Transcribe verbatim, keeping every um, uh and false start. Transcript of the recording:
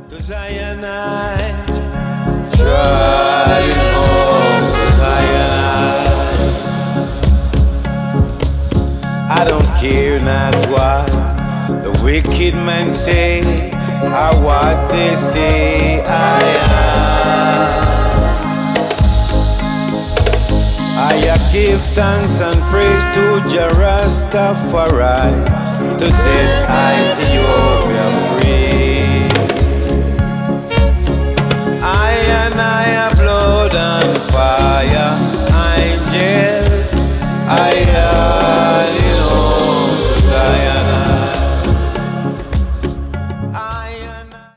To Zion I trotting home to Zion I I don't care not what the wicked men say or what they say I am I give thanks and praise to Jah Rastafari to set Ethiopia free.